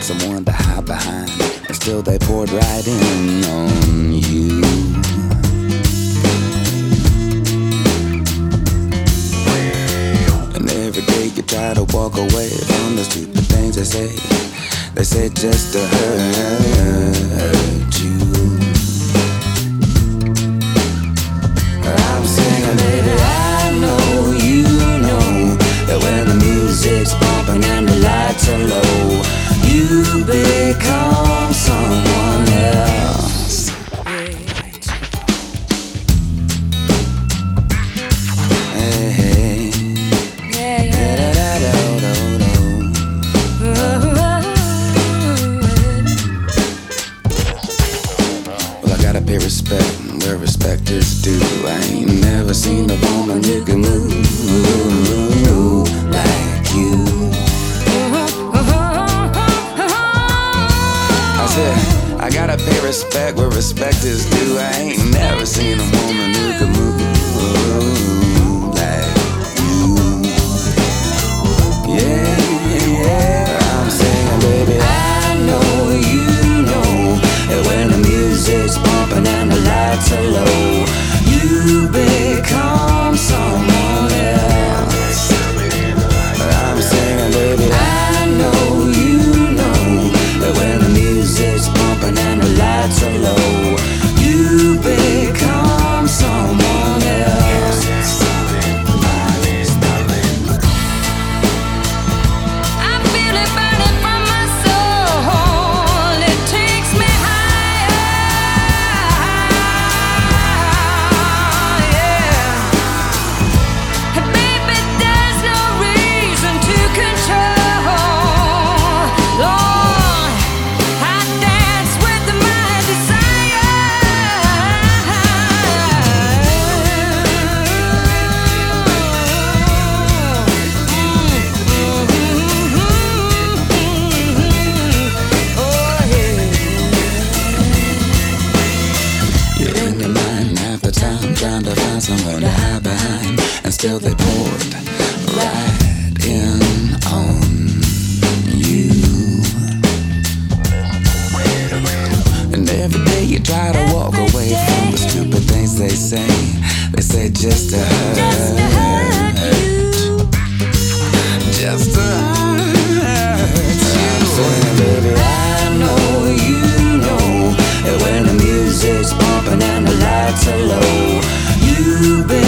find someone to hide behind, and still they poured right in on you. And every day you try to walk away from the stupid things they say. They say just to hurt you. I'm singing, baby, I know you know that when the music's pumping and the lights are low, you become someone else. Hey, hey. Yeah, yeah. Well, I gotta pay respect where respect is due. I ain't never seen a woman who can move like you. I said, I gotta pay respect where respect is due. I ain't never seen a woman who can move like you. Yeah, yeah. I'm saying, baby, I know you know that when the music's pumping and the lights are low, you become someone else. I'm saying, baby, I know you know that when the music's pumping and the lights are low, you become someone else. I feel it burning from my soul. It takes me higher. Yeah. Baby, there's no reason to control. Lord, I dance with my You're in your mind half the time, trying to find somewhere to hide behind, and still they poured right in on you. And every day you try to walk away from the stupid things they say. They say just to hurt, just to hurt you. I'm saying, baby, I know you know that when the music's pumping and the lights are low, you